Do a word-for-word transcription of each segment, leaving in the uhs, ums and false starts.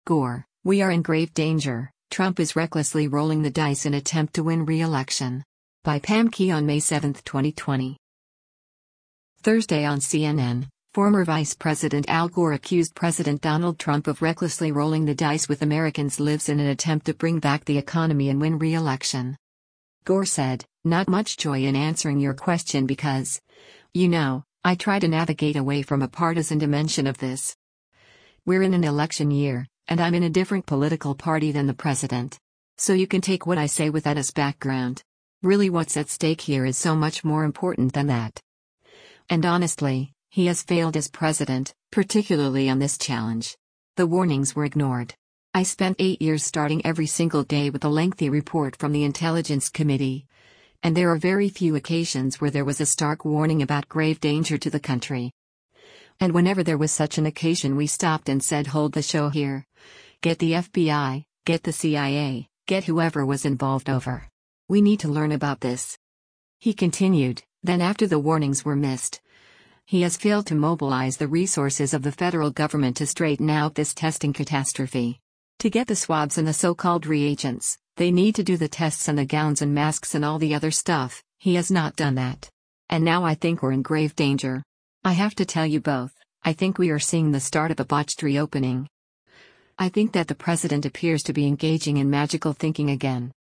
Gore, we are in grave danger. Trump is recklessly rolling the dice in attempt to win re-election. By Pam Key on May seventh, twenty twenty. Thursday on C N N, former Vice President Al Gore accused President Donald Trump of recklessly rolling the dice with Americans' lives in an attempt to bring back the economy and win re-election. Gore said, "Not much joy in answering your question because, you know, I try to navigate away from a partisan dimension of this. We're in an election year, and I'm in a different political party than the president. So you can take what I say with that as background. Really what's at stake here is so much more important than that." And honestly, he has failed as president, particularly on this challenge. The warnings were ignored. I spent eight years starting every single day with a lengthy report from the Intelligence Committee. And there are very few occasions where there was a stark warning about grave danger to the country. And whenever there was such an occasion, we stopped and said, hold the show here. Get the F B I, get the C I A, get whoever was involved over. We need to learn about this. He continued, then after the warnings were missed, he has failed to mobilize the resources of the federal government to straighten out this testing catastrophe. To get the swabs and the so-called reagents, they need to do the tests and the gowns and masks and all the other stuff. He has not done that. And now I think we're in grave danger. I have to tell you both, I think we are seeing the start of a botched reopening. I think that the president appears to be engaging in magical thinking again.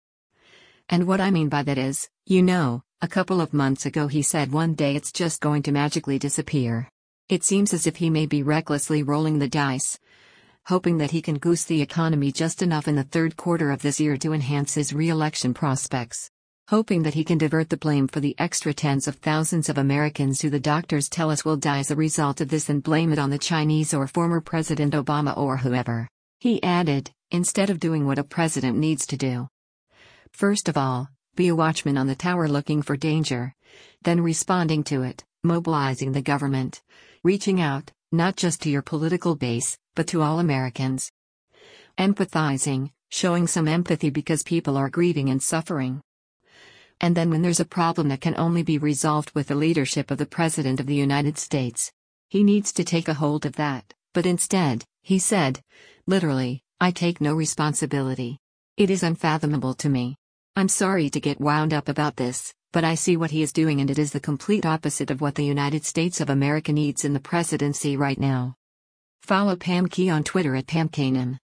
And what I mean by that is, you know, a couple of months ago he said one day it's just going to magically disappear. It seems as if he may be recklessly rolling the dice, hoping that he can goose the economy just enough in the third quarter of this year to enhance his re-election prospects. Hoping that he can divert the blame for the extra tens of thousands of Americans who the doctors tell us will die as a result of this and blame it on the Chinese or former President Obama or whoever. He added, instead of doing what a president needs to do. First of all, be a watchman on the tower looking for danger, then responding to it, mobilizing the government, reaching out, not just to your political base, but to all Americans. Empathizing, showing some empathy because people are grieving and suffering. And then when there's a problem that can only be resolved with the leadership of the President of the United States, he needs to take a hold of that, but instead, he said, literally, I take no responsibility. It is unfathomable to me. I'm sorry to get wound up about this, but I see what he is doing and it is the complete opposite of what the United States of America needs in the presidency right now. Follow Pam Key on Twitter at Pam Kanan.